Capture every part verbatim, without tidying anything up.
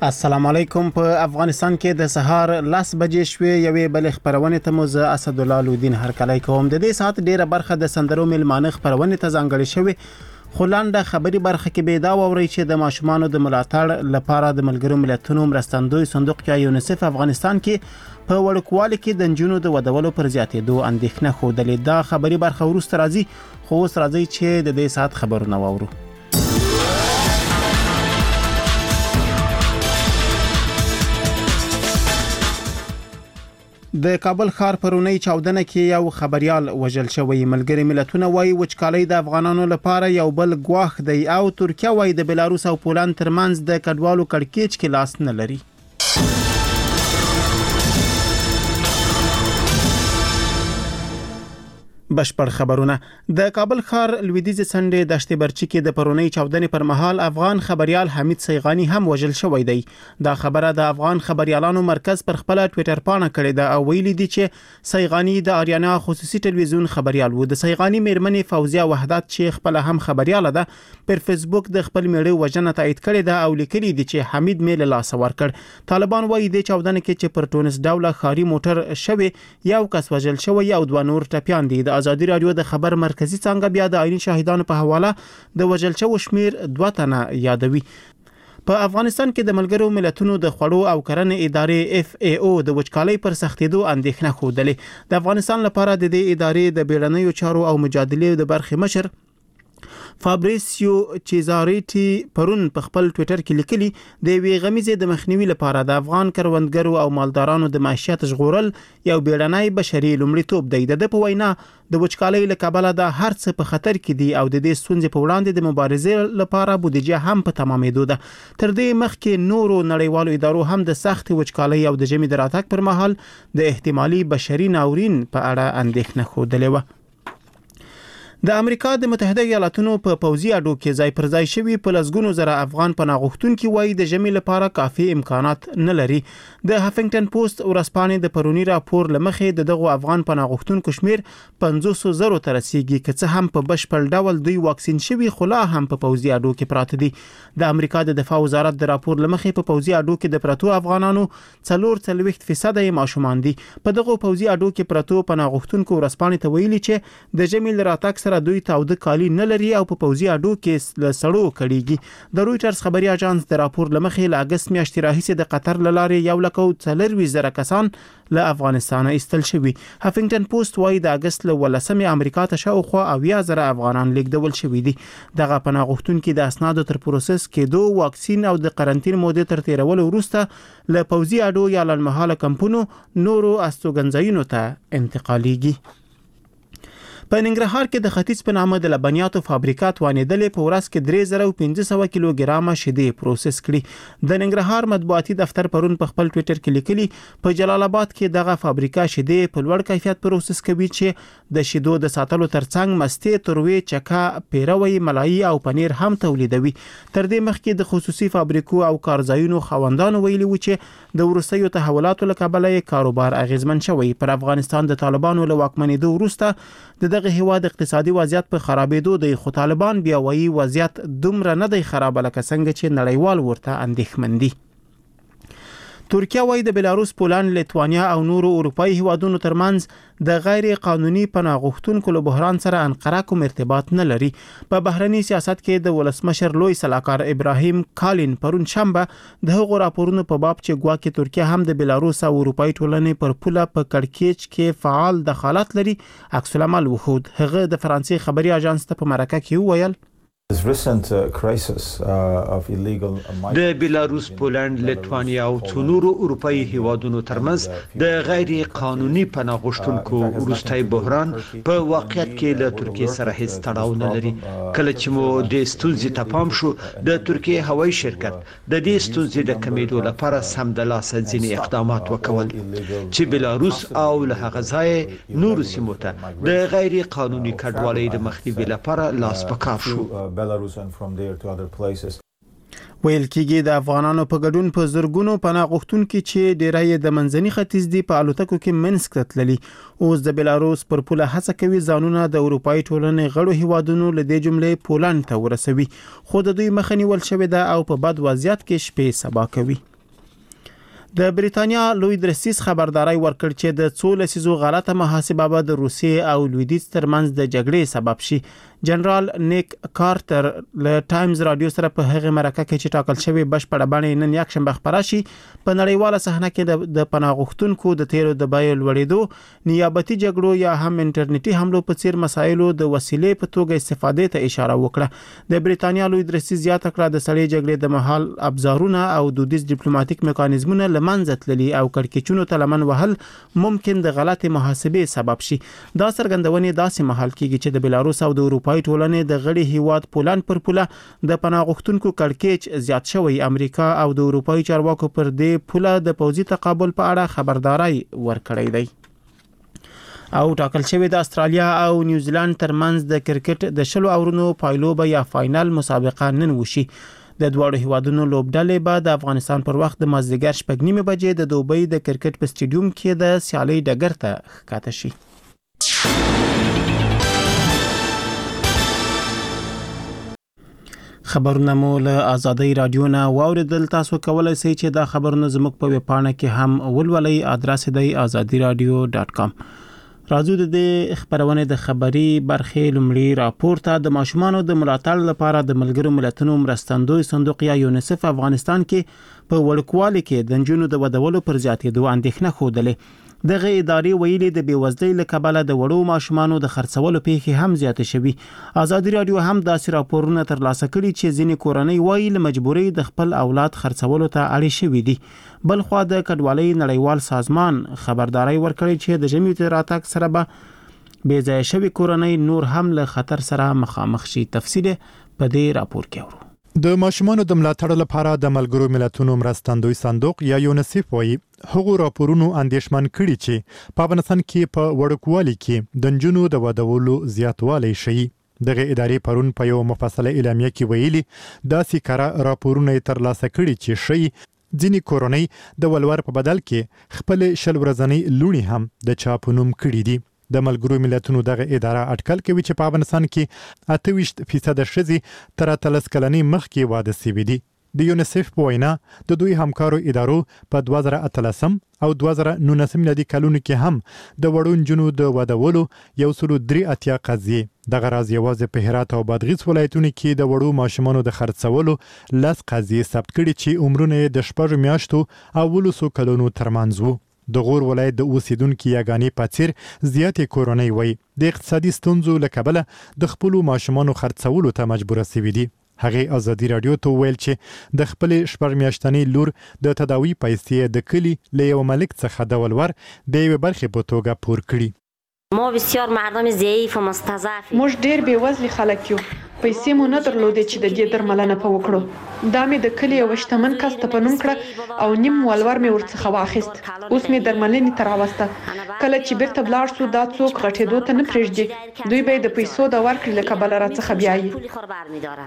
السلام علیکم. په افغانستان کې د سهار لاس بجې شوې یوې بل خبرونه ته مو زه اسد الله لودین هرکلی کوم. د دې سات ډیره برخه د سندرو ملمانه خبرونه ته ځانګړې شوې، خو لاندې خبري برخه کې به دا ووري چې د ماشومانو د ملاتړ لپاره د ملګرو ملتونو مرستندوی صندوق یا یونیسف افغانستان کې په وړوکوالي کې د نجونو د ودولو پر زیاتېدو اندېښنه ښودلې. دا خبري برخه وروسته راځي، خو اوس راځي چې د دې سات خبرونه واورو. د کابل ښار پرونی چاودنه کې یو خبريال وژل شوی. ملګری ملتونه وایي وچکالي د افغانانو لپاره یو بل ګواښ دی، او ترکیه وایي د بلاروس او پولند ترمنځ د کډوالو کړکېچ کې لاس نه لري. بشپړ خبرونه. د کابل ښار لویدیځ سنډې دشت برچی کې د پرونی چاودنې پر مهال افغان خبريال حمید سیغانی هم وژل شوی دی. دا خبره د افغان خبريالانو مرکز پر خپل ټوئیټر پاڼه کړې ده او ویلي دي چې سیغانی د آریانا خصوصي ټلویزیون خبريال و. د سیغانی میرمنې فوزیه وحدت چې خپل هم خبريال ده پر فیسبوک د خپل میړه وژنه تایید کړې ده او لیکلي دي چې حمید میل لاس ورکړ. طالبان وایي د چاودنې کې چې پر ټونس ډوله خاري موټر شوی یو کس وژل شوی او دوه نور ټپيان دي. د ازادي رادیو د خبر مرکزی څنګه بیا د عیني شاهدانو په حواله د وژل شوو شمیر دوه تنه یادوي. په افغانستان کې د ملګرو ملتونو د خوړو او کرنې ادارې اف ای او د وچکالۍ پر سختېدو اندېښنه ښودلې. د افغانستان لپاره د دې ادارې د بیړنیو چارو او مجادلې د برخې مشر فابریسیو چیزاریټي پرون په خپل ټوئیټر کې لیکلي د وی غمیزې د مخنیوي لپاره د افغان کروندګرو او مالدارانو د معیشت ژغورل یو بیړنی بشري لومړیتوب دی. د په وینا د وچکالۍ له کبله د هر څه په خطر کې دي او د دې ستونزې په وړاندې د مبارزې لپاره بودیجه هم په تمامېدو ده. تر دې مخکې نورو نړیوالو ادارو هم د سخت وچکالۍ او د ژمي د راتګ پر مهال د احتمالي بشري ناورین په اړه اندېښنه ښودلې وه. د امریکا د متحده ایالاتونو په پوځي اډو کې ځای پر ځای شوی په لسګونو زره افغان پناه غوښتونکي وایي د ژمي لپاره کافي امکانات نه لري. د هافنګټن پوسټ ورځپاڼې د پرونی راپور لمخې د دغه افغان پناه غوښتونکو شمیر پنځوس زره ته رسیدي، که څه هم په بشپړ ډول دوی واکسین شوي خو لا هم په پوځي اډو کې پراته دي. د امریکا د دفاع وزارت د راپور لمخې په پوځي اډو کې د پراتو افغانانو څلور څلوېښت فیصد یې ماشومان دي. په دغه پوځي اډو کې پراتو پناه غوښتونکو ورځپاڼې ته ویلي چې د ژمي لراتک سره دوی تاوده کالی نه لري او په پوځي اډو کې له سړو کړيږي. د رويټرز خبري اژانس د راپور لمخې له اگست میاشتې راهیسې د قطر لارې یو لک او څلور زره کسان له افغانستان ایستل شوي. هافنګټن پوسټ وايي د اگست له ولسمې امریکا ته شاوخوا اویا زره افغانان لیږدول شوي دي. دغه پناه غوښتونکي د اسنادو تر پروسس کېدو، واکسین او د قرنټین مودې تر تیرولو وروسته له پوځي اډو یا لنمحاله کمپونو نورو استوګنځایونو ته انتقالیږي. په ننګرهار کې د ختیځ په نامه د لبنیاتو فابریکه توانېدلې په ورځ کې درې زره او پنځه سوه کیلوګرامه شیدې پروسس کړي. د ننګرهار مطبوعاتي دفتر پرون په خپل ټوئیټر کې لیکلي په جلال آباد کې دغه فابریکه شیدې په لوړ کیفیت پروسس کوي چې د شیدو د ساتلو ترڅنګ مستې، تروې، چکه، پیروي، ملایي او پنیر هم تولیدوي. تر دې مخکې د خصوصي فابریکو او کارځایونو خوندانو ویلي و چې د ورستیو تحولاتو له کبله کاروبار اغیزمن شوی. پر افغانستان د طالبانو له واکمنېدو وروسته د دغه هیواد اقتصادي وضعیت په خرابېدو دی، خو طالبان بیا وایي وضعیت دومره نه دی خراب لکه څنګه چې نړیوال ورته اندېښمن دي. ترکیه وایي د بلاروس، پولند، لیتوانیا او نورو اروپایي هیوادونو ترمنځ د غیر قانوني پناه غوښتونکو له بحران سره انقره کوم ارتباط نه لري. په بهرني سیاست کې د ولسمشر لوی سلاکار ابراهیم کالین پرون شنبه د هغو راپورونو په باب چې ګواکې ترکیه هم د بلاروس او اروپایي ټولنې پر پوله په کړکېچ کې فعال دخالت لري عکس العمل وښود. هغه د فرانسې خبري اژانس ته په مرکه کې وویل د بیلاروس، پولند، لیتوانیا او څو نورو اروپایي هیوادونو ترمنځ د غیر قانوني پناه غوښتونکو وروستی بحران په واقعیت کې له ترکیه سره هیڅ تړاو نه لري. کله چې مو د ستونزې ته پام شو، د ترکیه هوایي شرکت د دې ستونزې د کمیدو لپاره سمدلاسه ځینې اقدامات وکول چې بیلاروس او له هغه ځایه نورو سیمو ته د غیر قانوني کډوالۍ د مخنیوي لپاره لاس په کار شو. Belarus and from there to other places. ویل کېږي د افغانانو په ګډون په زرګونو پناه غوښتونکي چې ډیری د منځني ختیځ دی په الوتکو کې منسک ته تللي، اوس د بلاروس پر پوله هڅه کوي ځانونه د اروپایي ټولنې غړو هیوادونو له دې جملې پولند ته ورسوي، خو د دوی مخه نیول شوې ده او په بد وضعیت کې شپې سبا کوي. د بریتانیا لوی درسیس خبرداري ورکړ چې د څو لسیزو غلطه محاسبه به د روسیې او لویدیځ ترمنځ د جګړې سبب شي. جنرال نیک کارټر له ټایمز رادیو سره په هغه مرکه کې چې ټاکل شوی بشپړه بڼه نن یک شنبه خبره شي په نړیواله صحنه کې د پناه غوښتونکو د تیرو د بیو لوړېدو، نیابتي جګړو یا هم انټرنیټي حملو په څیر مسایلو د وسیلې په توګه استفادې ته اشاره وکړه. د بریتانیا لوی درسیس زیاته کړه د سړې جګړې د مهال ابزارونه او دودیز ډیپلوماټیک میکانیزمونه لمنځه تللي او کړکېچونو ته لمن وهل ممکن د غلطي محاسبې سبب شي. دا څرګندونې داسې مهال کېږي چې د بلاروس او د اروپای ټولنې د غړي هیواد پولند پر پوله د پناه غوښتونکو کړکېچ زیات شوی. امریکا او د اروپای چارواکو پر دې پوله د پوځي تقابل په اړه خبرداري ورکړې ده. او ټاکل شوی د استرالیا او نیوزیلند ترمنځ د کرکټ د شلو اورونو پایلوبه یا فائنل مسابقه نن وشي. د دواړو هیوادونو لوبډلې به د افغانستان پر وخت د مازدیګر شپږ نیمه بجې د دوبۍ د کرکټ په سټیډیوم کې د سیالي ډګر ته ښکته شي. خبرونه مو له آزادۍ رادیو نه واوریدل. تاسو کولای شئ چې دا خبرونه زموږ په ویب پاڼه کې هم ولولئ. ادرس دی آزادی رادیو ډاټ کام. راځو د دې خبرونه د خبري برخې لومړی راپور ته. د ماشومانو د ملاتړ لپاره د ملګرو ملتونو مرستندوی صندوق یا یونیسف افغانستان کې په وړوکوالي کې د نجونو د ودولو پر زیاتېدو اندېښنه خوده. دغه ادارې ویلي د بیوزلۍ له کبله د وړو ماشومانو د خرڅولو پیښې هم زیاتې شوي. آزادي رادیو هم داسې راپورونه ترلاسه کړي چې ځینې کورنۍ وایي له مجبورۍ د خپل اولاد خرڅولو ته اړې شوي دي. بل خو د کډوالۍ نړیوال سازمان خبرداري ورکړي چې د ژمي تر راتګ سره به بې ځایه شوي کورنۍ نور هم له خطر سره مخامخ شي. تفصیل په دې راپور کې اورو. د ماشومانو د ملاتړ لپاره د ملګرو ملتونو مرستندوی صندوق یا یونیسف وایي هغو راپورونو اندېښمن کړي چې په افغانستان کې په وړوکوالي کې د نجونو د ودولو زیاتوالی شي. دغه ادارې پرون په یو مفصله اعلامیه کې ویلي داسې کاره راپورونه ترلاسه کړي چې شي ځینې کورنۍ د ولور په بدل کې خپل شل ورځنۍ لونی هم د چاپونوم کړي دي. د ملګرو ملتونو دغه اداره اټکل کوي چې په افغانستان کې اته ویشت فیصد ښځې تر اتلس کلنۍ مخکې واده شوي دي. د یونیسف په وینا د دوی همکارو ادارو په دوه زره اتلسم او دوه زره نولسم میلادي کلونو کې هم د وړو نجونو د ودولو یو سل درې اتیا قضیې دغه راز یوازې په هرات او بادغیس ولایتونو کې د وړو ماشومانو د خرڅولو لس قضیې ثبت کړي چې عمرونه د شپږ میاشتو او ولسو کلونو ترمنځ وو. د غور ولایت د اوسیدونکو یګانې په څیر زیاتې کورنۍ وایي د اقتصادي ستونزو له کبله د خپلو ماشومانو خرڅولو ته مجبوره شوي دي. هغه آزادي رادیو ته ویل چې د خپل شپږ میاشتنې لور د تداوی پیسې د کلی له یو ملک څخه د ولور د یو برخې په توګه پور کړي. ما بسیار مردم ضعیف و مستضعف موږ ډیر بیوزلي خلک یو. پیسې مو نه درلودې چې د دې درملنه په وکړو. دا مې د کلی یو شتمن کس ته پنوم کړه او نیم ولور مې ورڅخه واخیست. اوس مې درملنې ته راوسته. کله چې بیرته بلاړ شو دا څوک غټېدو ته نه پرېږدي. دوی به د پیسو د ورکړې له کبله راڅخه بیایي.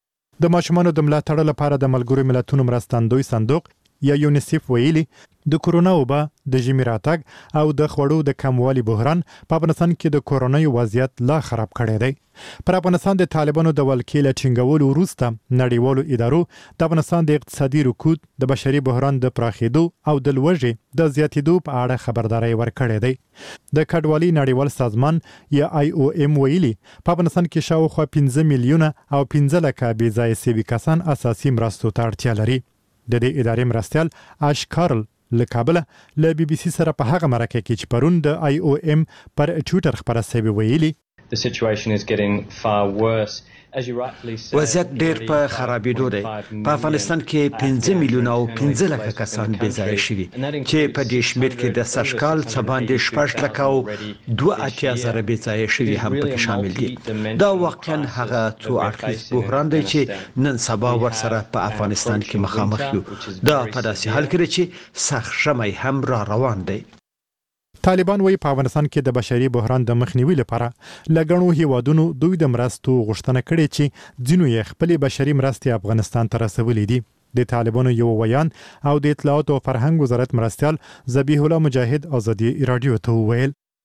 د ماشومانو د ملاتړ لپاره د ملګرو ملتونو مرستندوی صندوق یا یونیسف ویلي د کورونا وبا د ژمي راتګ او د خوړو د کموالي بحران په افغانستان کې د کورونای وضعیت لا خراب کړی دی. پر افغانستان د طالبانو د ولکې له ټینګولو وروسته نړیوالو ادارو د افغانستان د اقتصادي رکود، د بشري بحران د پراخېدو او د لوږې د زیاتېدو په اړه خبرداري ورکړې دی. د کډوالۍ نړیوال سازمان یا آی او ایم ویلي په افغانستان کې شاوخوا پنځه میلیونه او پنځه لکه بې ځایه شوي کسان اساسي مرستو ته اړتیا لري. د دې ادارې مرستیال آش کارل له کابل له بي بي سي سره په هغه مرکه کې چې پرون د آی او ایم پر ټویټر خبره شوی ویلي The situation is getting far worse. وضعیت ډیر په خرابېدو دی. په افغانستان کې پنځه میلیونه او پنځه لکه کسان بې ځایه شوي چې په دې شمېر کې د سږکال څه باندې شپږ لکه او دوه اتیا زره بې ځایه شوي هم پکې شامل دي. دا واقعا هغه څو اړخیز بحران دی چې نن سبا ورسره په افغانستان کې مخامخ یو. دا په داسې حال کې چې سخت ژمی هم را روان دی. طالبان وایي په افغانستان کې د بشري بحران د مخنیوي لپاره لګڼو هیوادونو دوی د مرستو غوښتنه کړې چې ځینو یې خپل بشري مرستې افغانستان ته رسولې دي. د طالبانو یو ویان او د اطلاعات او فرهنګ وزارت مرستیال ذبیح الله مجاهد آزادي رادیو ته وویل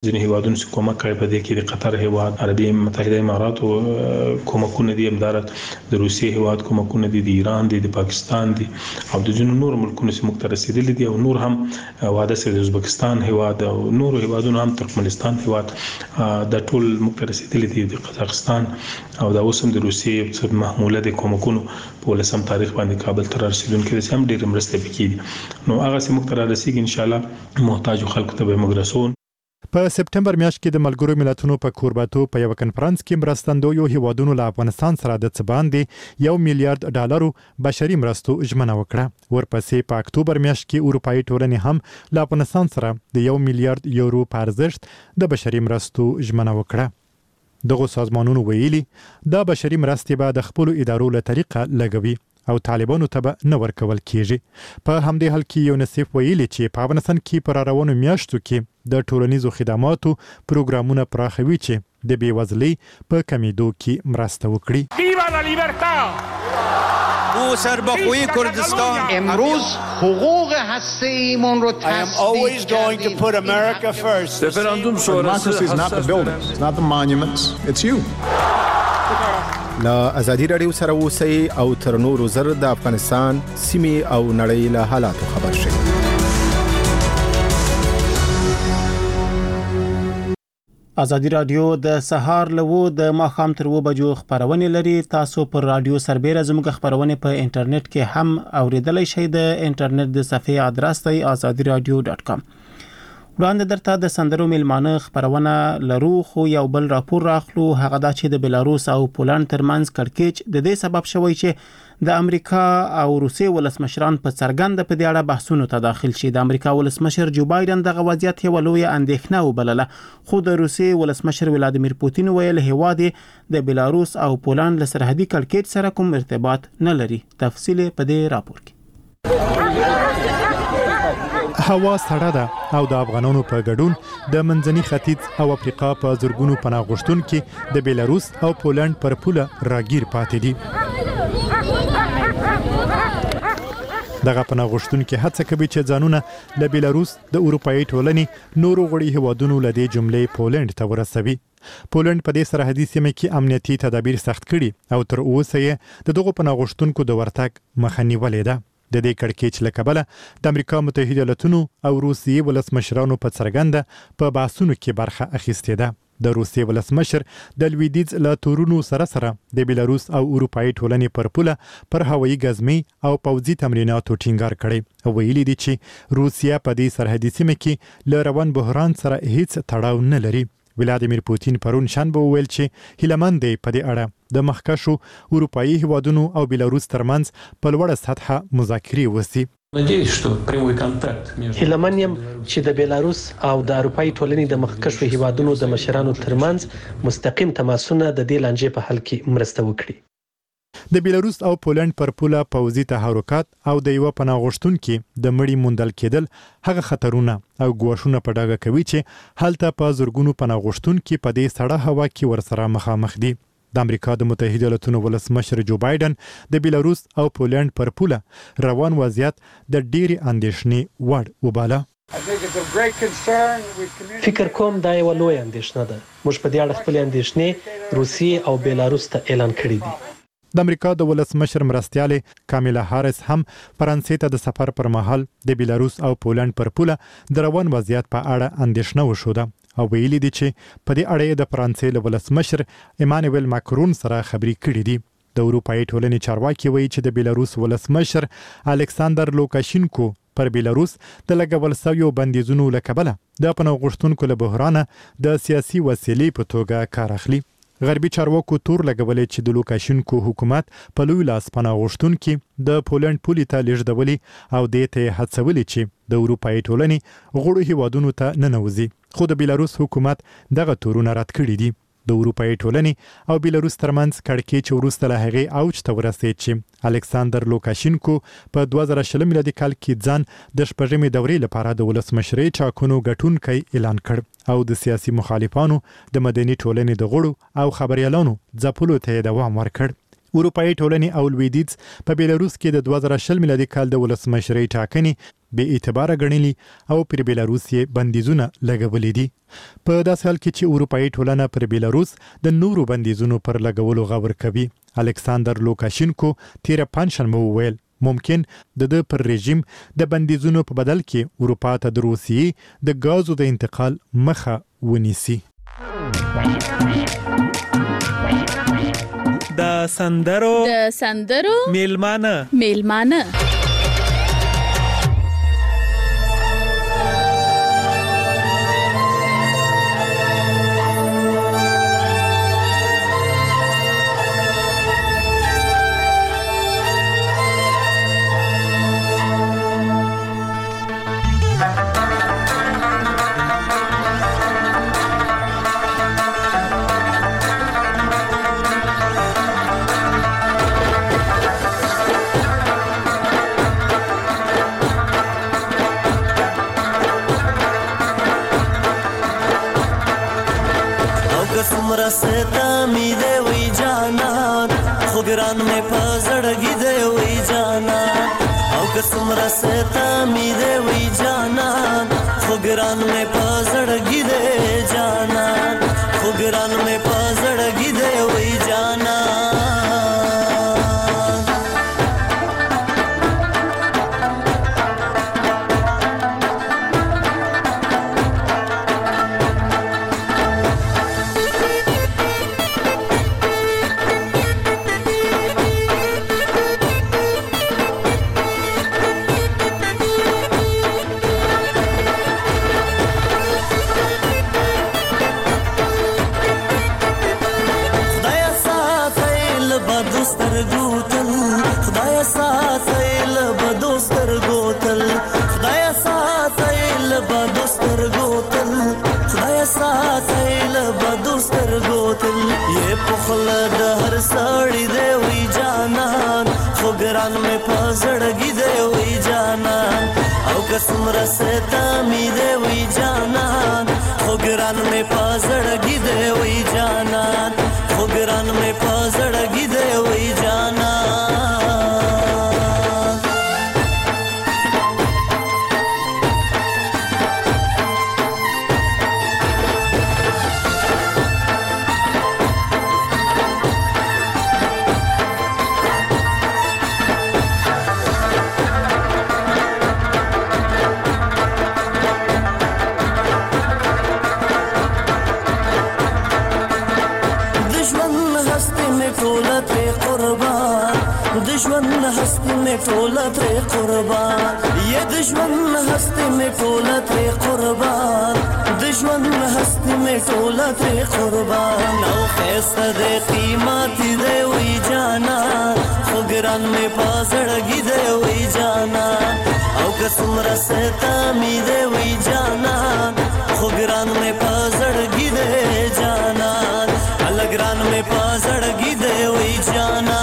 ځینې هیوادونو چې کومک کړی په دې کې د قطر هیواد، عربي متحده امارات او کومکونه دي، امدارت د روسیې هیواد کومکونه دي، د ایران دي، د پاکستان دي او د ځینو نور ملکونو چې موږ ته رسیدلي دي او نور هم واده سره د ازبکستان هیواد او نور هیوادونو هم ترکمنستان هیواد د ټول موږ ته رسیدلي دي، د قزاقستان او د اوس هم د روسیې محموله د کومکونو په لسم تاریخ باندې کابل ته رسیدونکي دي هم ډېر مرسته وکړي. نو هغه چې موږ ته رسیدي ان شاء الله محتاج خلکو ته به موږ رسون. په سپټمبر میاشت کې د ملګرو ملتونو په کورباتو په یو کنفرانس کې مرستندویو هیوادونو له افغانستان سره د څه باندې یو میلیارډ ډالرو بشري مرستو ژمنه وکړه. ورپسې په اکتوبر میاشت کې اروپایي ټولنې هم له افغانستان سره د یو میلیارډ یورو په ارزښت د بشري مرستو ژمنه وکړه. دغه سازمانونو ویلي دا بشري مرستې به د خپل ادارو له طریقه لګوي او طالبانو ته به نه ورکول کیږي. په همدې حال کې یونیسف ویلي چې په افغانستان کې پر روانو میاشتو کې د ټولنیزو خدماتو پروګرامونه پراخوي چې د بیوزلۍ په کمیدو کې مرسته وکړي. ویوا لا لیبرتا او سربخوی کردستان امروز حقوق هسته‌ایمون رو I am always going to put America first. Referendum sonrası is not the buildings, it's not the monuments, it's you. لا ازادي رادیو سره اوسئ او تر نورو زر د افغانستان سیمې او نړۍ له حالاتو خبر شئ. ازادي رادیو د سهار لوو د ماخام تر و بجو خبرونه لري. تاسو پر رادیو سربېره زموږ خبرونه په انټرنیټ کې هم اوریدلای شئ. د انټرنیټ د صفحې ادرس دی azadi radio dot com. وړاندې درته د سندرو میلمانه خبرونه لرو، خو یو بل راپور راخلو. هغه دا چې د بلاروس او پولند ترمنځ کړکېچ د دې سبب شوی چې د امریکا او روسیې ولسمشران په څرګند په دې اړه بحثونو ته داخل شي. د امریکا ولسمشر جو بایدن دغه وضعیت یو لوی اندېښنه وبلله، خو د روسیې ولسمشر ولادیمیر پوتین ویل هیواد د بلاروس او پولند له سرحدي کړکېچ سره کوم ارتباط نه لري. تفصیل په دې راپور کې. هوا سړه ده او د افغانانو په ګډون د منځني ختیځ او افریقا په زورګونو پناه غوښتونکو د بیلاروس او پولند پر پوله راګیر پاتې دي. دغه پناه غوښتونکو هڅه کوي چې ځانونه له بیلاروس د اروپایي ټولنې نورو غړي هیوادونو له دې جملې پولند ته ورسوي. پولند په دې سرحدي سیمه کې امنیتي تدابیر سخت کړي او تر اوسه یې د دغه پناه غوښتونکو د ورتګ مخه نیولې ده. د دې کړکېچ له کبله د امریکا متحده ایالاتونو او روسیې ولسمشرانو په څرګنده په بحثونو کې برخه اخیستې ده. د روسیې ولسمشر د لویدیځ له تورونو سره سره د بیلاروس او اروپایي ټولنې پر پوله پر هوایي ګزمي او پوځي تمریناتو ټینګار کړی او ویلي دي چې روسیا په دې سرحدي سیمه کې له روان بحران سره هیڅ تړاو نه لري. ولادیمیر پوتین پرون شنبه ویل چې هیلمند دی په دې اړه د مخکښو اروپایي هیوادونو او بیلاروس ترمنځ په لوړه سطحه مذاکرې وشي. هیلمن یم چې د بیلاروس او د اروپایي ټولنې د مخکښو هیوادونو د مشرانو ترمنځ مستقیم تماسونه د دې لانجې په حل کې مرسته وکړي. د بیلاروس او پولند پر پوله پوځي تحرکات او د یو پناه غوښتونکو د مړی موندل کېدل هغه خطرونه او ګواښونه په ډاګه کوي چې هلته په زورګونو پناه غوښتونکو په دې سړه هوا کې ورسره مخامخ دي. د امریکا د متحده ایالاتونو ولسمشر جو بایدن د بیلاروس او پولند پر پوله روان وضعیت د ډېری اندېښنې وړ وباله. فکر کوم دا یو لوی اندېښنه ده. موږ په دې اړه خپل اندېښنې روسیې او بیلاروس ته اعلان کړې دي. د امریکا د ولسمشر مرستیاله کامیلا هاریس هم فرانسې ته د سفر پر مهال د بیلاروس او پولند پر پوله د روان وضعیت په اړه اندېښنه وښوده او ویلي دي چې په دې اړه د فرانسې له ولسمشر ایمانوئل ماکرون سره خبرې کړې دي. د اروپایي ټولنې چارواکي وایي چې د بیلاروس ولسمشر الکساندر لوکاشینکو پر بیلاروس د لګول شویو بندیزونو له کبله د پناه غوښتونکو له بحرانه د سیاسي وسیلې په توګه کار اخلي. غربي چارواکو تور لګولې چې د لوکاشینکو حکومت په لوی لاس پناه غوښتونکو د پولند پولې ته لیږدولي او دې ته هڅولي چې د اروپایي ټولنې غړو هیوادونو ته ننوځي، خو د بیلاروس حکومت دغه تورونه رد کړي دي. د اروپایي ټولنې او بیلاروس ترمنځ کړکېچ وروسته له هغې اوج ته ورسېد چې الکساندر لوکاشینکو په دوه زره شل میلادي کال کې ځان د شپږمې دورې لپاره د ولسمشرۍ ټاکنو ګټونکی اعلان کړ او د سیاسي مخالفانو د مدني ټولنې د غړو او خبريالانو ځپلو ته دوام ورکړ. اروپאי ټولنې او لویدیځ په بیلاروس کې د دوه زره شل میلادي کال د ولسمشرۍ ټاکنې بې اعتباره ګڼلي او پر بیلاروس یې بندیزونه لګولې دي. په داسې حال کې چې اروپאי ټولنه پر بیلاروس د نورو بندیزونو پر لګولو غور کوي. الکساندر لوکاشینکو تیر پنځشنبه وویل ممکن د د پر رژیم د بندیزونو په بدل کې اروپا ته د روسیې د غازو د انتقال مخه ونیسي. د سندرو د سندرو میلمانه میلمانه رستا می دے وی جانا خوگران میں پزړګی دے وی جانا او قسم رستا می دے وی جانا خوگران میں پزړګی دے جانا خوگران میں پزړګی دے وی جانا خلد هر ساړي دی وی جانان خوګران مې پزړګي دی وی جانان او قسم رستا می دی وی جانان خوګران مې پزړګي دی وی جانان خوګران مې پزړګي دی وی جانان دشمن هستی میں ټوله ترې قربان یہ دشمن هستی میں ټوله ترې قربان دشمن هستی میں ټوله ترې قربان او خیسته دې قیمت دې وی جانا خوګران مې پازړګي دې وی جانا او قسم رستا می دې وی جانا خوګران مې پازړګي دې جانا الګران مې پازړګي دې وی جانا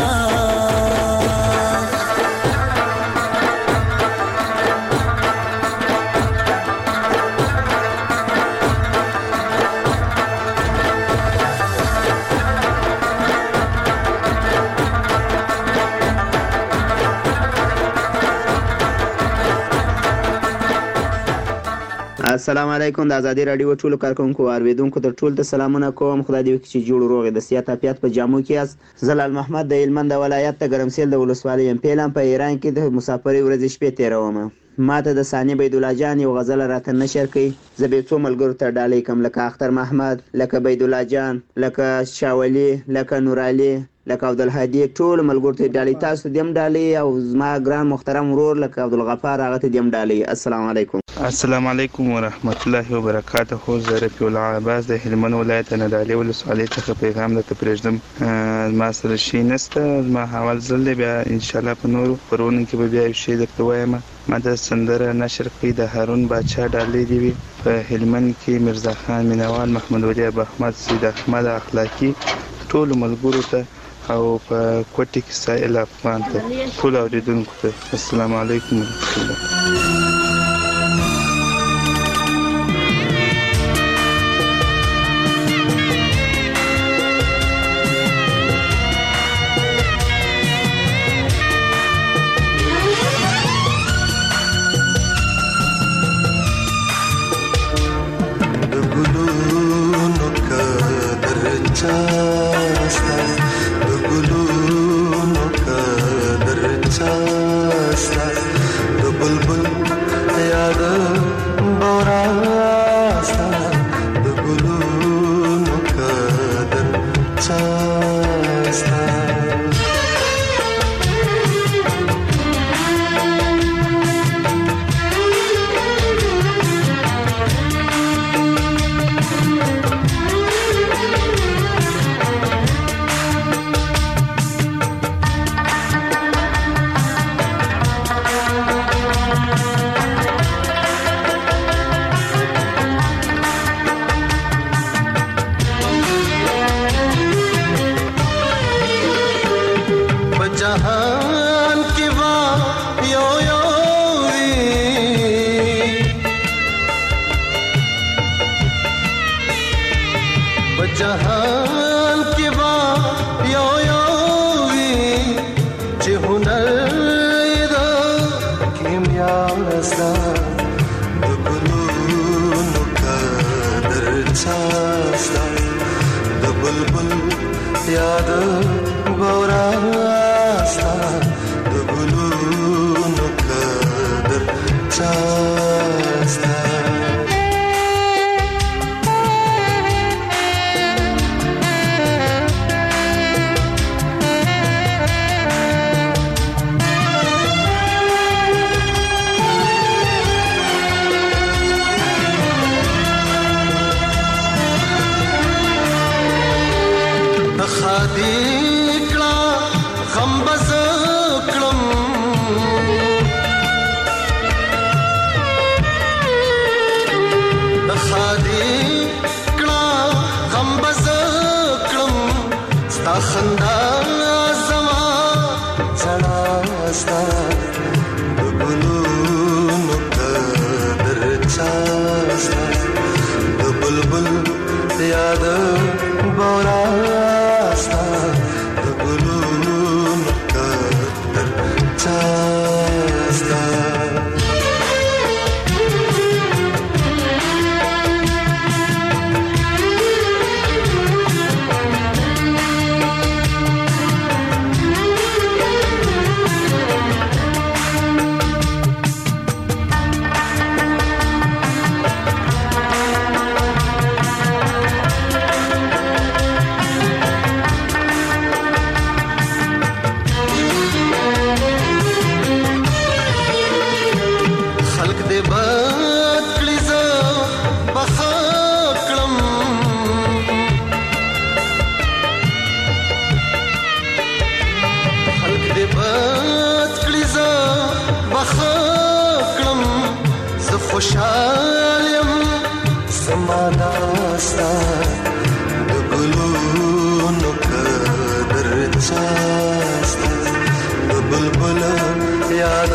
السلام علیکم د ازادي رادیو ټولو کارکونکو اوریدونکو ته ټول ته سلامونه کوم. خدای دې وکړي چې جوړ روغ د سیاست اپیات په جامو کې یاست. زلال محمد د هلمند ولایت د ګرمسیل د ولسوالۍ ام پیلم په ایران کې د مسافرۍ ورځې شپې تیروم. ماته د ثاني بيدالله جان یو غزل راته نشر کړي. زه به څو ملګرو ته ډالۍ کوم لکه اختر محمد، لکه بيدالله جان، لکه شاولي، لکه نورالي، لکه عبدالهادي، ټول ملګرو ته ډالۍ. تاسو دیم ډالۍ او زما ګران محترم ورور لکه عبدالغفار هغه ته دیم ډالۍ. السلام علیکم. السلام علیکم ورحمت الله وبرکاته. زه رفیع الله عباس د هلمند ولایت نادعلي ولسوالۍ څخه پیغام درته پرېږدم. ما سره شی نشته، زما حوال زل دی، بیا انشاءالله په نورو خپرونو کې به بیا یو شی درته وایم. ما د سندره نشر کړې د هارون باچا ډالۍ دی وي په هلمند کې مرزا خان مینوال، محمد ولی ابو احمد، سید احمد اخلاقی، ټول ملګرو ته او په کوټه کې سائل افغان ته ټول اوریدونکو ته السلام علیکم ورحمت الله. چاستا د ګلونو قدر چاستا د بلبل یاد بوراستا د ګلونو قدر چاستا जहान की वा यो यो वी जहान की वा यो यो वी जे हुनर दा किमिया सा द गुलूनो कदर छास्ता द बुलबुल याद गौरा د ګلونو قدر چاستا د خادي خندا زما زړاستا د ګلونو قدر چاستا د بلبل یاد بوراستا د ګلونو قدر چاستا خوشحال یم زماناستا د ګلونو قدر چاستا د بلبل یاد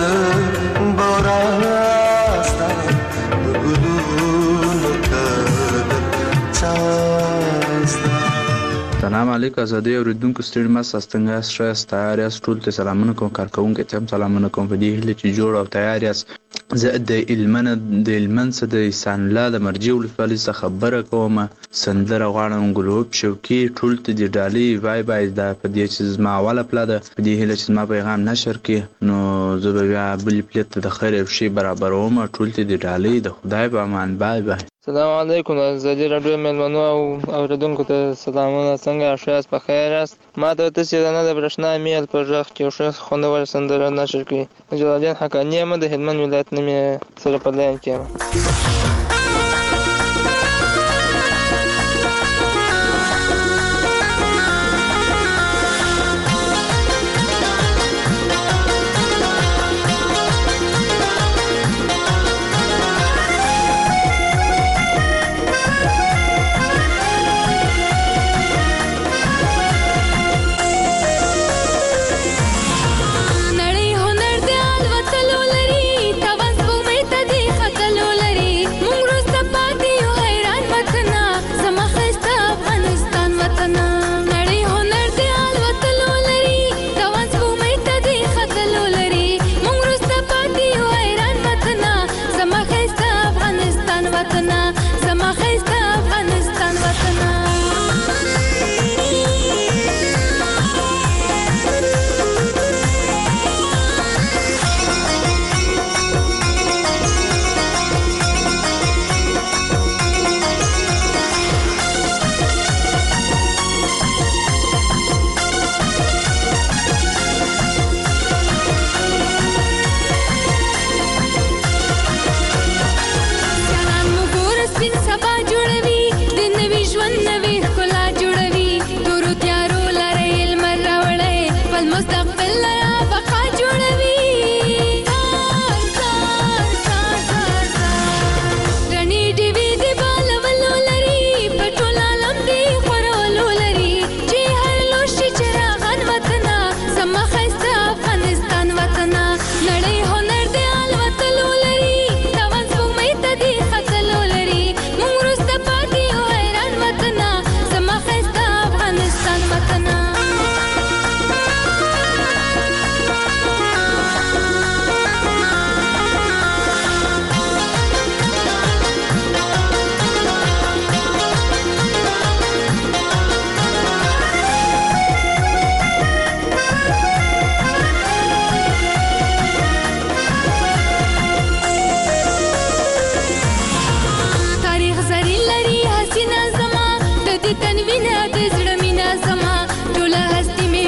بوراستا د ګلونو قدر چاستا. سلام علیکم آزادۍ اورېدونکو ستړي مه ساست څنګه یاست ښه یاست تیار یاست ټولو ته سلامونه کوم کارکوونکو ته هم سلامونه کوم په دې هیله چې جوړ او تیار یاست. زه د هلمند د هلمند څخه د احسان الله د مرجې ولسوالۍ څخه خبره کوم. سندره غواړم ګلوب شوقي ټولو ته د ډالۍ بای بای دا په دې چې زما اوله پله ده په دې هیله چې زما پیغام نشر کړي نو زه به بیا بلې پلې ته د خیر یو شی برابروم. ټولو ته د ډالۍ د خدای په امان بای بای. السلام علیکم د ازادي راډیو میلمنو او اورېدونکو ته سلامونه. څنګه ښه یاست په خیر یاست؟ ما ته تاسې د نه د برېښنا میل په غږ کې یو ښه خوندور سندره نشر کړي. جلالدین حقاني یم د هلمند ولایت نه مې سره په لاین کې یم. نړۍ هنر د الوتلو لري، توان سپوږمۍ ته د ختلو لري. موږ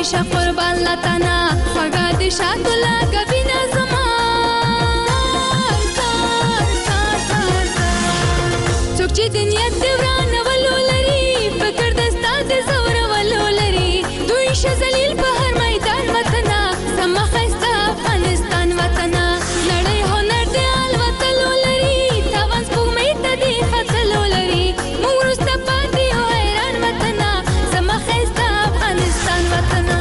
همیشه قربان لتنا خوگا دی شاکلا گبینا زما کار کار کار څوک چې دنیا دی ورانه ولولري فکر دستا د زور ولولري دوی شذلیل په هر میدان وطنا سما خسته افغانستان وطنا نړۍ هنر دی الوت لولري تاوان سپوږمۍ ته دی خطل لولري موږ وروسته پاتې یو حیران وطنا سما خسته افغانستان وطنا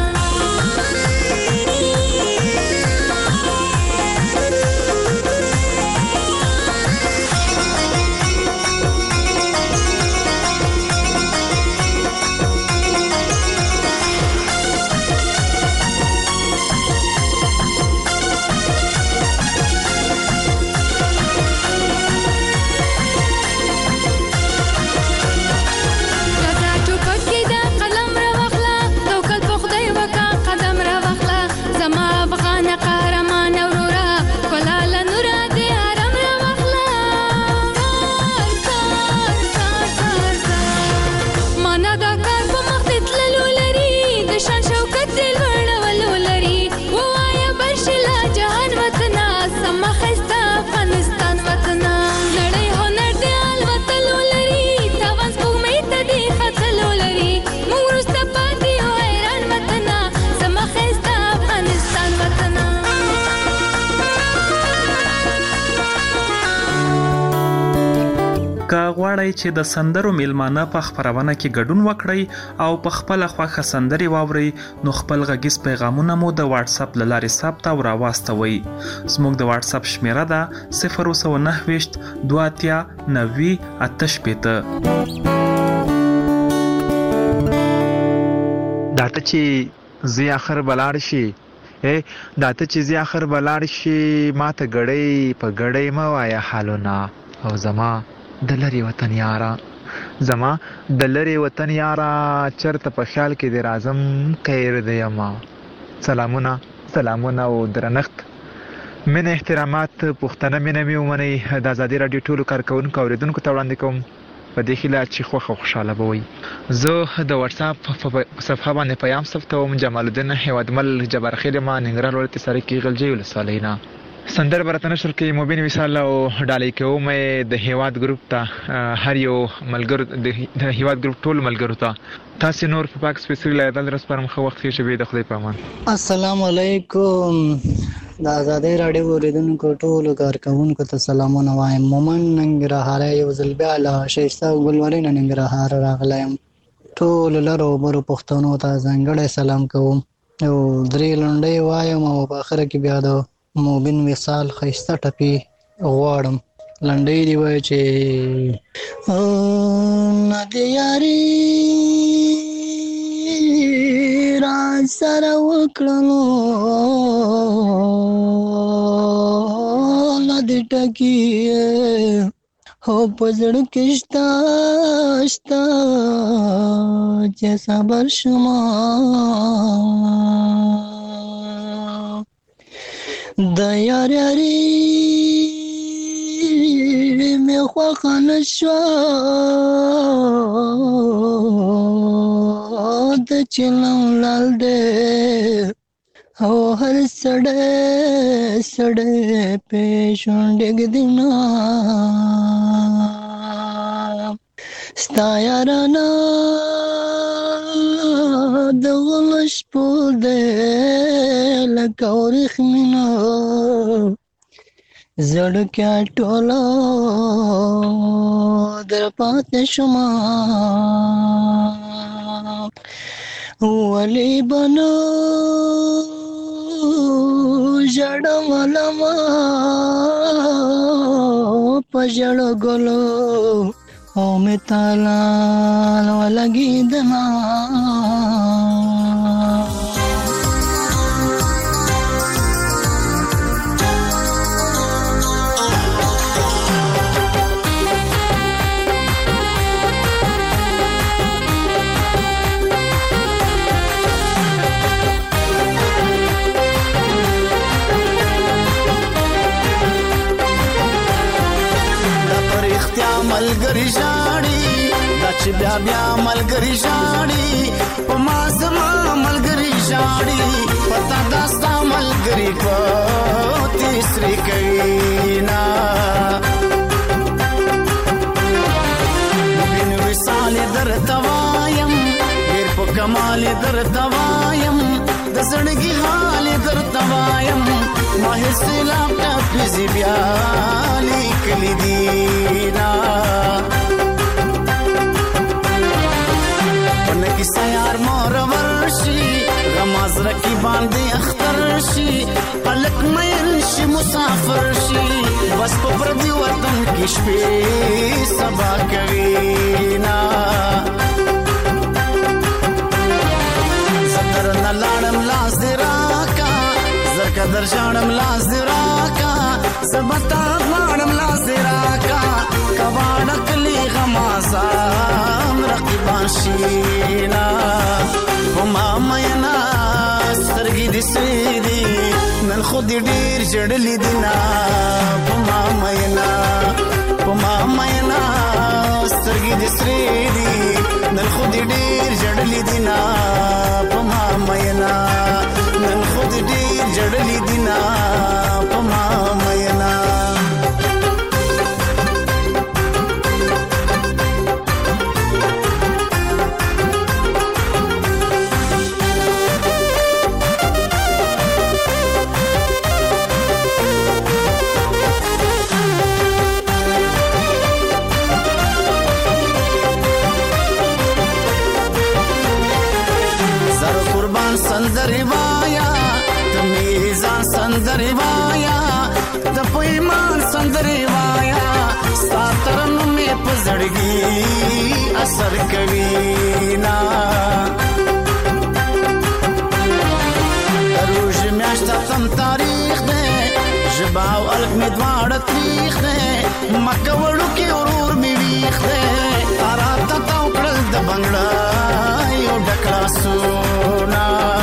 غواړئ چې د سندرو میلمانه په خبرونه کې ګډون وکړئ او په خپل خوښه سندري واورئ نو خپل غږیز پیغامونه مو د واتس اپ لارې ثبت او راواستوئ. زموږ د واتس اپ شمیره ده صفر سو نه ویشت دوه اتیا نوي اته شپېته. داته چې زی اخر بلاړ شي اے داته چې زی اخر بلاړ شي ماته غړې په غړې ما وایا حالونه او زما د لری وطن یارا زما د لری وطن یارا چرته په خیال کې د رازم کیر دی ما سلامونه سلامونه او درنښت من احترامات پښتنه مینه می ومني د ازادي رادیو ټولو کارکونکو اوریدونکو ته وړاندې کوم په دې خله چې خوخه خوشاله بوي. زه د واتس اپ صفحه باندې پیغام ثبتوم. جمال الدین هیوادمل جبار خیر ما ننګرهار ولایت سره کې غلجی ولسوالینا سندر برتن نشر کې مبین وصال او ډالۍ کوم د هیواد ګروپ ته هر یو ملګر د هیواد ګروپ ټول ملګرو ته تاسو نور په پاک سپیشل لایدل رسپرم خو وخت کې شوی د خدای په امان. السلام علیکم د آزادۍ راډیو اوریدونکو ټولو کارکونکو ته سلامونه وایم. مومن ننګرهار یو ځل بیا له شایسته ګلورین ننګرهار راغلایم. ټول لرو برو پښتنو ته ځانګړی سلام کوم او درې لنډۍ وایم او په اخر کې بیا د موبین وصال خیسته ټپی غواړم. لنډۍ دی وای چې ندی یاري را سره وکړلو ندی ټکی هو پزړ کې شتا شتا چې صبر شما د یار یاري مې خوښه نشوه د چلم لال دی او هر سړی سړی پېشونډې ږدينا ستا یارانه د غلش په دی لکه ورېښمینه زړکیا ټوله در پاتې شومه ولی بنو ژړم لمه په ژړو ګلو او مې تالا ولګېدمه ملګری ژاړي دا چې بیا بیا ملګری شاړي په ما زما ملګری شاړي پتا داستا ملګری کو تیسری کوي نا بن وصال در توایم ډیر په کمال در توایم د زړګي حال در توایم ما هیڅ لا پزی بیا لیکلی دینا پنکی سیار مور ورشی غماز رکی باندې اختر شي پلک مین شي مسافر شي بس په پردي وطن کې شپې سبا کوي نا زدر نه لاړم لاس دې راکا زرکه در شانم لاس دې راکا زبتا غواړم لاس دې راکا کواړه کلی غمازان رقیبان شینا وما مینا سترګې دې سوي دي نن خو دې ډېر جړلې دي نا وما مینا وما مینا سترګې دې سوي دي نن خو دې ډېر جړلې دي نا وما مینا نن خو دې ډېر جړلې دي نا وما مینا سندری وایا تمیزان سندری وایا د پیمان سندری وایا ستاترن می پزړګي اثر کوي نا روز میاشت تم تاریخ ده جباو الف می دواړه تاریخ ده مکه وړو کې اورور می ویخ ده تارات تا وکړل د بنگړا یو ډکړه سونا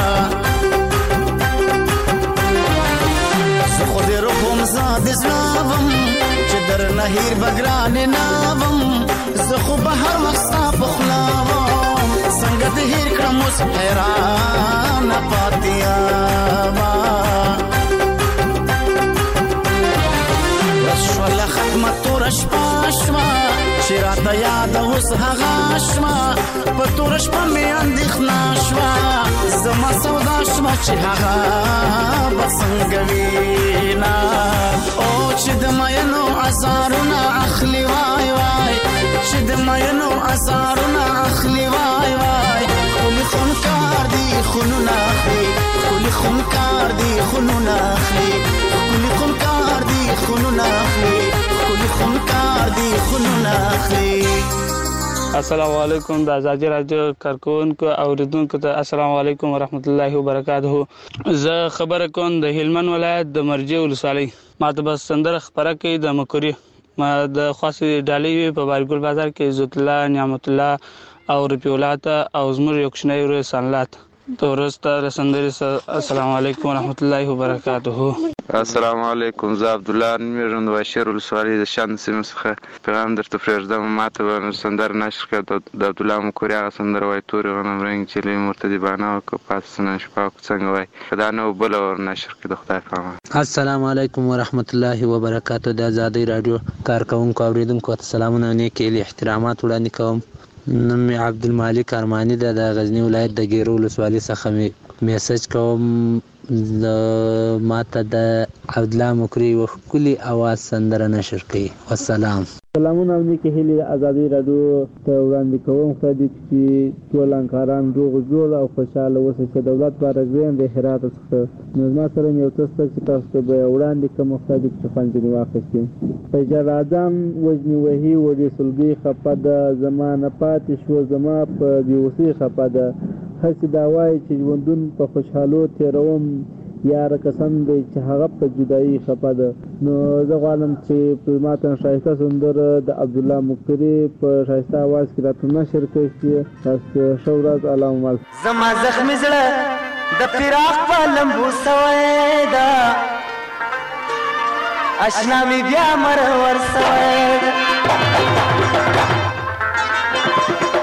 زاد زلابم چې در نهیر بګران ناوم زه خو به هر وخت ستا په خلاوم څنګه د هیر کړم اوس حیران پاتې یما ورځ شوله ختمه توره شپه شوه چې راته یاده اوس هغه شوه په توره شپه مې اندېښنه شوه زما سودا شوه چې هغه به څنګه وینا او چې د مینو ازارونه اخلي وای وای چې د مینو ازارونه اخلي وای وای خولي خونکار دی خونونه اخلي خولي خونکار دی خونونه اخلي خولي خونکار دی خونونه اخلي خولي خونکار دی خونونه اخلي السلام علیکم د ازادي رادیو کارکونکو اوریدونکو ته السلام علیکم ورحمت الله وبرکاته. زه خبره کوم د هلمند ولایت د مرجې ولسوالۍ ماته بس سندره خبره کوي د مکوري ما د خاصې ډالۍ په بارګل بازار کې عزت الله نعمت الله او رفیع الله او زموږ یو کوچنی ورور سنلات تورسته رسندري. السلام علیکم ورحمت الله وبرکاته. السلام علیکم. زه عبد الله میرند واشر ولسوالۍ د شان سیمه څخه پیغام درته پرېږدم. ماته به سندر نشر کړه د عبد الله مکوري هغه سندره وای تورې غنم رنګ چې لې مرتدي بانه او پاسنه شپه څنګه وای دا نو بل ور نشر کړه د خدای په امان. السلام علیکم ورحمت الله وبرکاته. د ازادي رادیو کارکونکو اوریدونکو ته سلامونه نیکې احترامات وړاندې کوم. نوم مې عبدالمالک ارماني ده د غزنی ولایت د ګیرو ولسوالۍ څخه مې میسج کوم. د ماته د عبد الله مکری و ښکلي اواز سندره نشر کړي. والسلام. سلامونه او نیکې هیلې ازادي رادیو ته وړاندې کوم. خدای دې چې ټول انکاران روغ جوړ او خوشحاله اوسئ. چې دولت بارګوین د هرات څخه نو زما سره یو څه شته چې تاسو ته به وړاندې کوم. خدای دې چې خوند ځینې واخیستي. فیضل اعظم وجني وهي وړې سلګۍ خفه ده زما نه پاتې شوه زما په بېوسۍ خفه ده هسې دا وایي چې ژوندون په خوشحالو تېروم یاره قسم دی چې هغه په جدایي خفه ده. نو زه غواړم چې په ماته ښایسته سندره د عبدالله مکري په ښایسته اواز کې راته نشر کړی شي. تاسو ښه ورځ. اللهم زما زخمي زړه د فراق په لمبو سوی ده اشنا مې بیا مرور سوی ده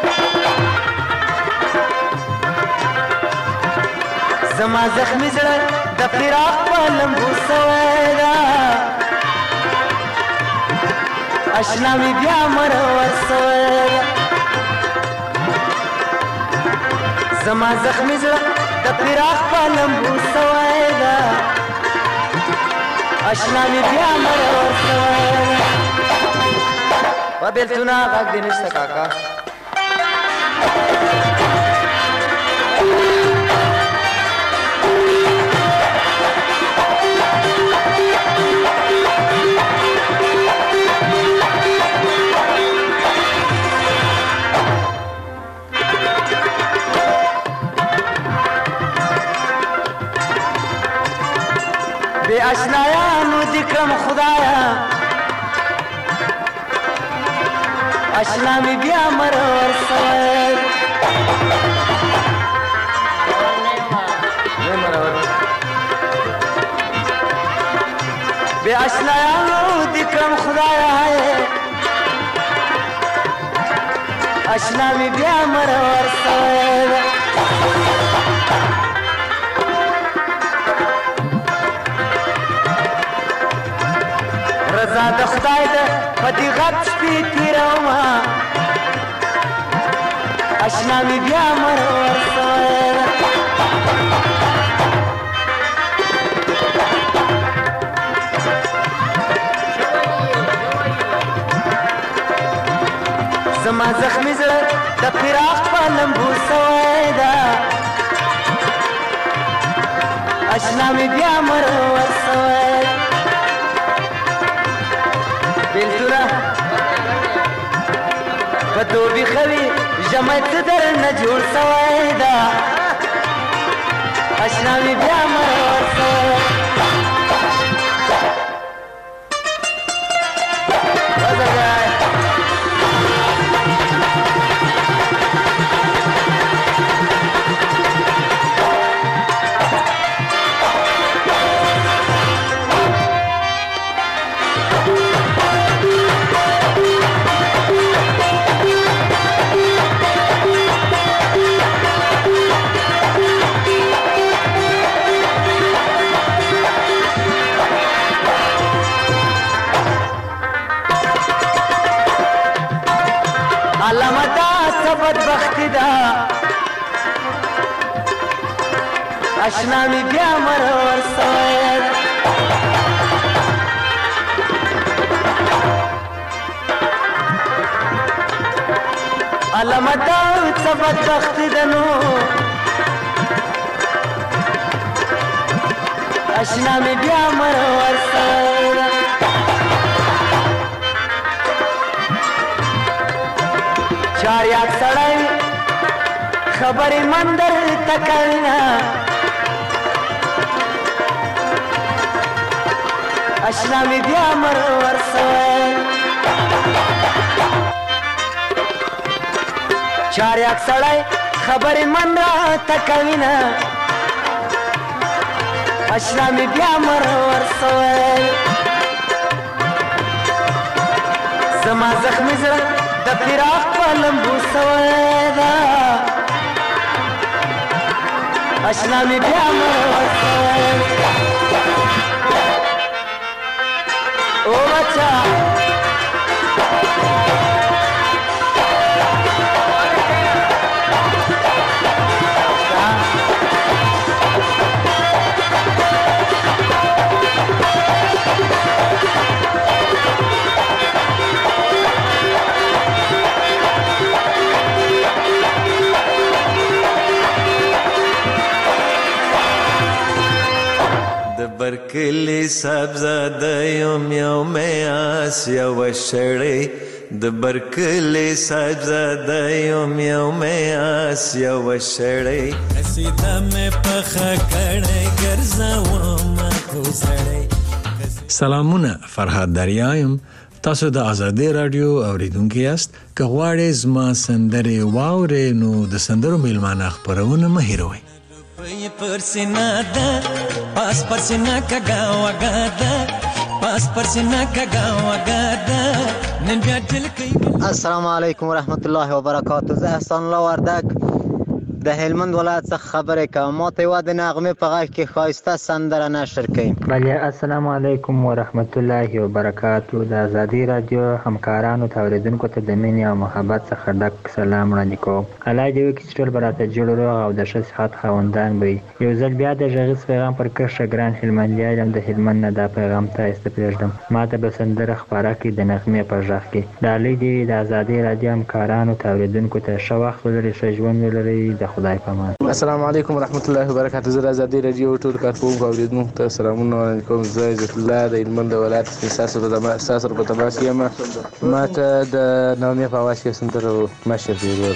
زما زخمی زړه د فراق په لمبو سوی ده اشنا می بیا مرور سوی ده زما زخمی زړه د فراق په لمبو سوی ده اشنا می بیا مرور سوی ده و بیلتونه غږ دې نشته کاکا بے اشنایانو دې کړم خدایا اشنا می بیا مرور سوی بے اشنایانو دې کړم خدایا اشنا می بیا مرور سوی رضا د خدای ده په دې غټ شپې تېرومه اشنا مې بیا مرور سوی ده زما زخمي زړه د فراق په لمبو سوی ده اشنا مې بیا مرور سوی ده بیلتونه په دوبي خوي ژمی څه درنه جوړ سوی ده اشنا مې بیا مرور سوی بدبختی ده اشنا می بیا مرور سوی ده علامه دا څه بدبختی ده نو اشنا می بیا مرور سوی ده چاریاک سړی خبرې مندر تکوینه اشنا مې بیا مرور سوی چاریاک سړی خبرې مندر تکوینه اشنا مې بیا مرور سوی زما زخمي زړه د فراق په لمبو سوی ده اشنا مې بیا مرور سوی او بچا برکلی سبزاده یم یوم آسیا و شړی د برکلی سبزاده یم یوم آسیا و شړی قصیده مې پخه کړی ګرځوم کوزړی سلامونه فرهاد دریایم تاسو د آزادی رادیو اوریدونکو یاست که غواړئ زما سندرې واورئ نو د سندرو میلمانه خپرونه مه هېروئ پي پرسنا ده پاس پرسنا کګا وګاده پاس پرسنا کګا وګاده نن بیا دل کوي السلام علیکم ورحمت الله وبرکاته زه احسان الله وردک د هلمند ولایت څخه خبرې کوم. ما ته یوه د نغمې په غږ کې ښایسته سندره نشر کړئ. بله السلام علیکم ورحمت الله وبرکاتو. د ازادي رادیو همکارانو ته اورېدونکو ته د مینې او محبت څخه ډک سلام وړاندې کوم. الله دې وکړي چې ټول به راته جوړ روغ او د ښه صحت خاوندان به وي. یو ځل بیا د غږیز پیغام پر کرښه ګران هلمندیان یم، د هلمند نه دا پیغام تاسو ته پرېږدم. ما ته به سندره خپاره کړي د نغمې په غږ کې. ډالۍ دې د ازادي رادیو همکارانو ته اورېدونکو ته ښه وخت ولري، ښه ژوند ولري. د خدای په امان. السلام علیکم ورحمت الله وبرکاتو. زه د ازادي رادیو ټول کارکوونکو او اوریدونکو ته سلامونه وړاندې کوم. زه عزت الله د هلمند ولایت ستاسو په تماس یم. ما ته د نغمې په اواز کې سندره مشر دی.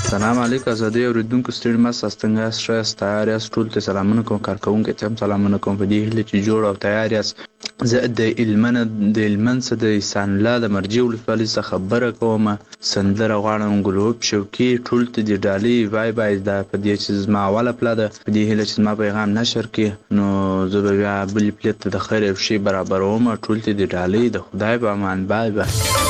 سلام علیکم ازادي اوریدونکو ستړي مست ستنګ یاست ښه یاست تیار یاست ټول ته سلامونه کوم کارکوونکو ته هم سلامونه کوم په دې هیله چې جوړ او تیار یاست زه د هلمند د هلمند څخه د احسان الله د مرجې ولسوالۍ څخه خبره کوم سندره غواړم ګلوب شوقي ټول ته د ډالۍ بای بای دا په دې چې زما اوله پله ده په دې هیله چې زما پیغام نشر کړي نو زه به بیا بلې پلې ته د خیر یو شی برابروم ټول ته د ډالۍ د خدای په امان بای بای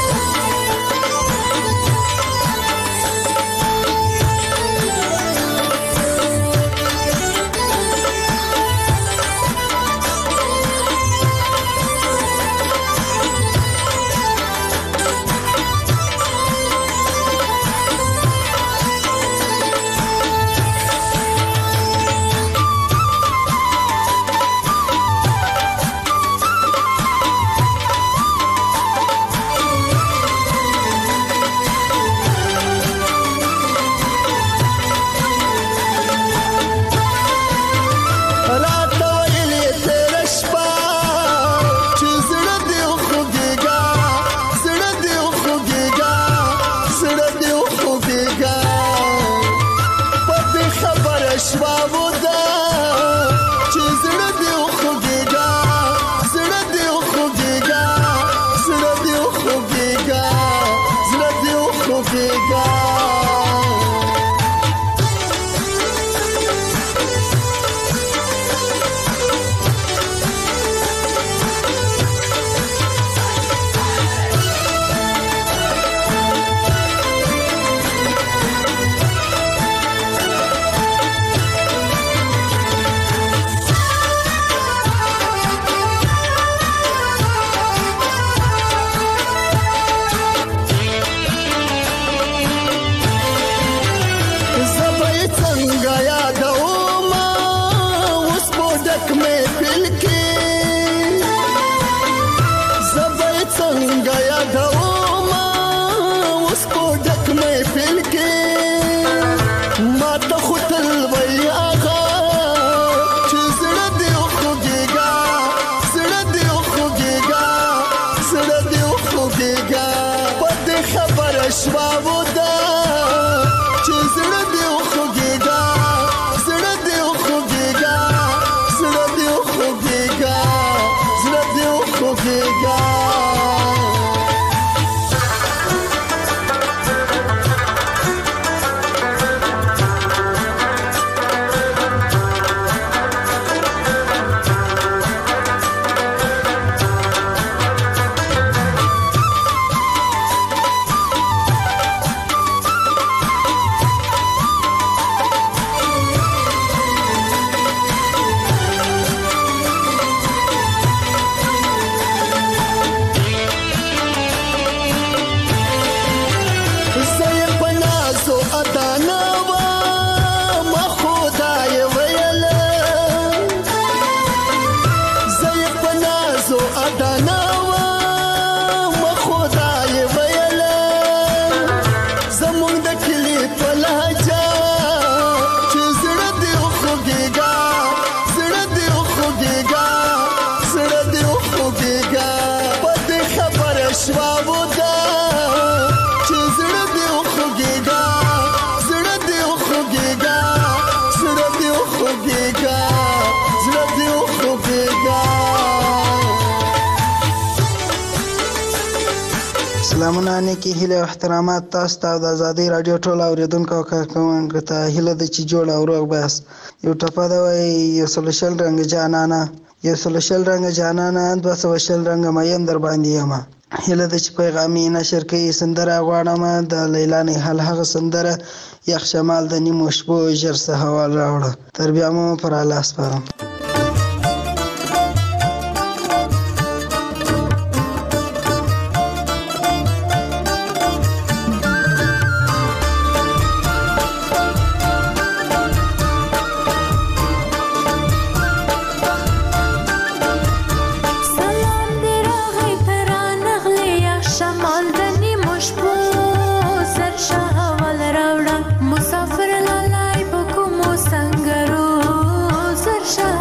سلامونه نیکی هیله او احترامات تاسو ته د ازادي رادیو ټول اوریدونکو او کارکوونکو ته هیله ده چې جوړ او روغ بس یو ټپه دا وای یو سلشل رنگ جانانا یو سلشل رنگ جانانا دو سلشل رنگ مېم در باندې یم هیله ده چې پیغامي نشر کوي سندره غواړم د لیلا نه حل هغه سندره یخ شمال د نیمو شپو ژر سهوال راوړه تر بیا مو پر الله سپارم مسافر لاله په کومو سنگرو سر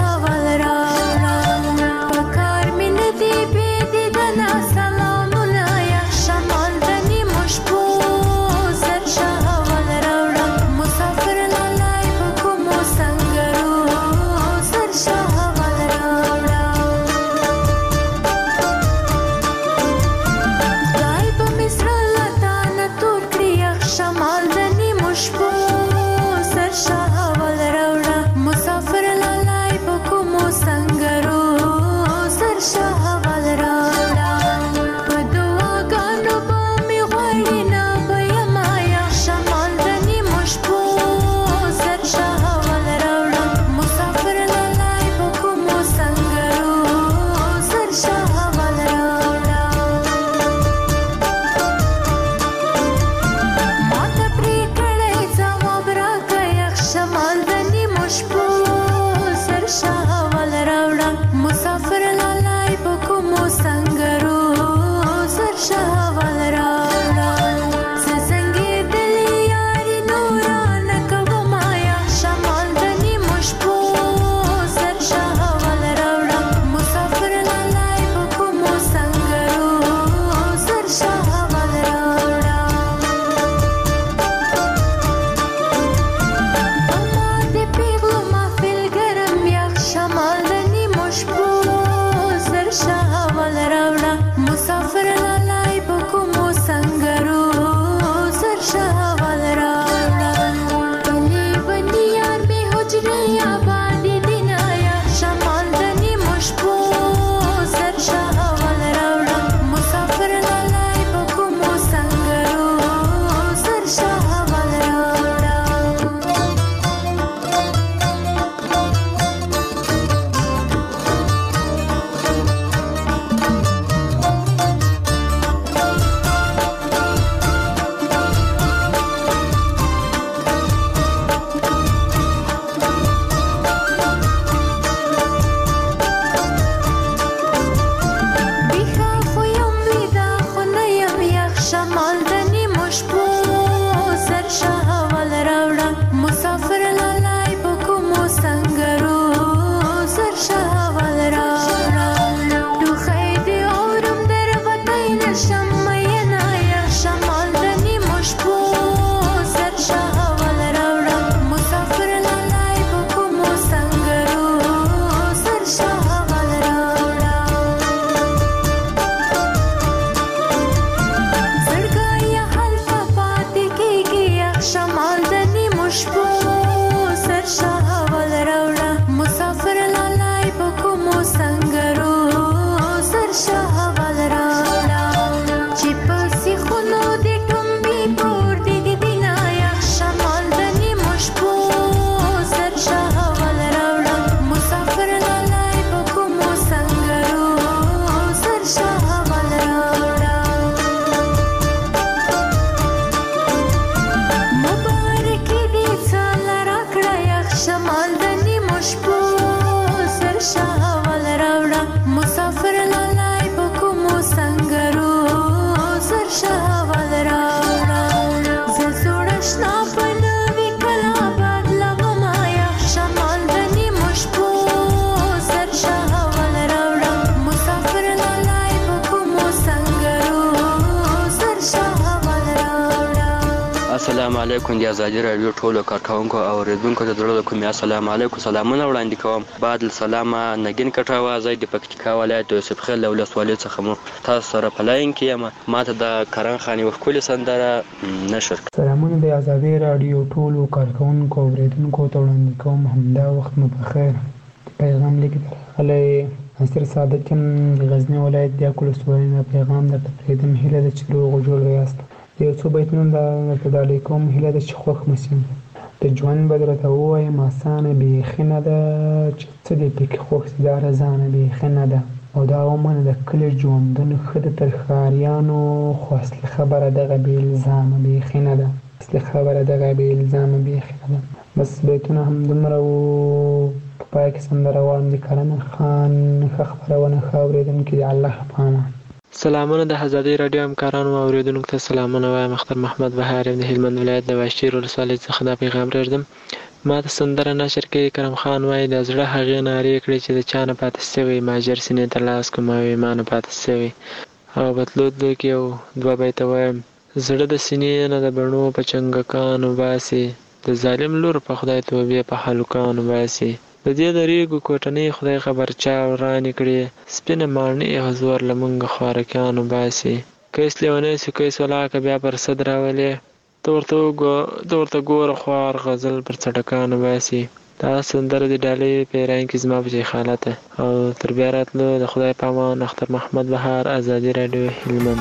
السلام علیکم د ازادي رادیو ټولو کارکونکو او اوریدونکو ته درود کوم. السلام علیکم، سلامونه وړاندې کوم. بعد السلام نګین کټاوه، زه د پکتیکا ولایت یوسف خیل ولسوالۍ څخه مو تاسو سره په لاین کې یم. ماته د کرن خاني وکولې سندره نشر. سلامونه د ازادي رادیو ټولو کارکونکو او اوریدونکو ته وړاندې کوم. همدا وخت مو په خیر. پیغام لیکي درغلی ناصر صادق د غزنی ولایت د ولسوالۍ نه پیغام درته پرېږدم. هیله ده چې روغ جوړ یاست. یو څو بیتونه درته ډالۍ کوم. هیله ده چې خوښ مو شي. د ژوند به درته ووایم اسانه بیخي نه ده، چې څه دې پکې خوښ شي دا رضانه بیخي نه ده. او دا ومنه د کلي ژوندون ښه ده تر ښاریانو، خو اصلي خبره دغه بې الزامه بیخي نه ده. اصلي خبره دغه بې الزامه بیخي نه ده. بس بیتونه همدومره وو. په پای کې سندره وایم د کرن خان. ښه خپرونه ښه اورېدونکي د الله په امان. سلامونه د ازادي رادیو همکارانو او اوریدونکو ته سلامونه وایم. اختر محمد بهار یم د هلمند ولایت د واشیر ولسوالۍ څخه دا پیغام پرېږدم. ما ته سندره نشر کوي کرم خان وایي د زړه هغې نارې کړې چې د چا نه پاتې سوی، ما ژر سینې ته لاس کوم او ما نه پاتې سوی. او بتلودلو کې یو دوه بیته وایم. زړه د سینې نه د بڼو په چنګکانو باسي، د ظالم لور په خدای توبې په هلکانو باسي. د دې د ریګو کوټنۍ خدای خبر چا ورانې کړې، سپینه ماڼۍ حضور له موږ خوارکیانو باسي. کیس لیونی سو کیس ولاکه بیا پر صد راولې، ته ورته ګوره خوار غزل پر څټکانو باسي. دا سندره د ډالۍ پیران کې زما په خالته. او تر بیا راتلو د خدای په امان. اختر محمد بهار، ازادي رادیو، هلمند.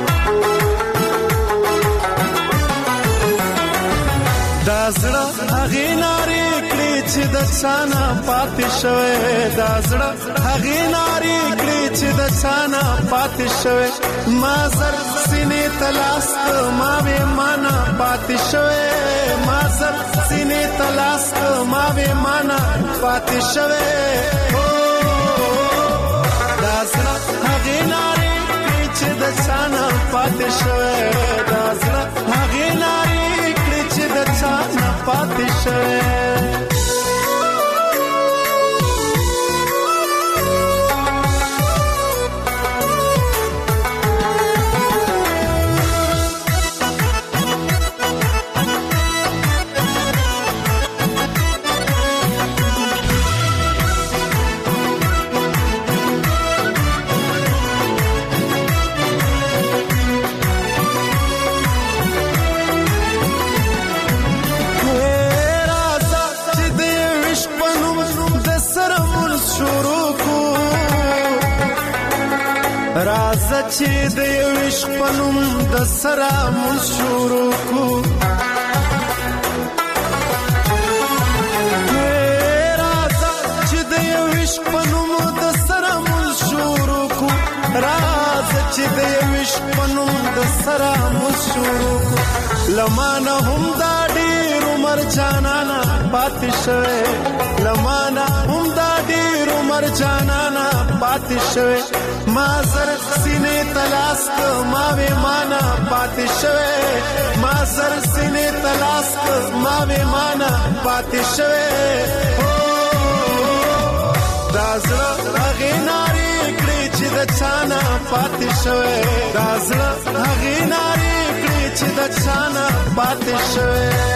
دا زړه هغې نارې کړې چې د چا نه پاتې شوی، دا زړه هغې نارې کړې چې د چا نه پاتې شوی. ما زر سینې ته لاس ما وې ما نه پاتې شوی، ما زر سینې ته لاس ما وې ما نه پاتې شوی. دا زړه هغې نارې کړې چې د چا نه پاتې شوی، دا زړه هغې نارې چې د چا نه پاتې شوی. راځه چې د یو عشق په نوم د سره مونځ شروع کړو، راځه چې د یو عشق په نوم د سره مونځ شروع کړو، راځه چې د یو عشق په نوم د سره مونځ شروع کړو. لمانه هم دا ډېر عمر جانانه پاتې شوی، لمانه هم دا ډېر عمر جانانه پاتې شوی. ما زر سینې ته لاس ما وې ما نه پاتې شوی، ما زر سینې ته لاس ما وې ما نه پاتې شوی. دا زړه هغې نارې کړې چې د چا نه پاتې شوی، دا زړه هغې نارې کړې چې د چا نه پاتې شوی.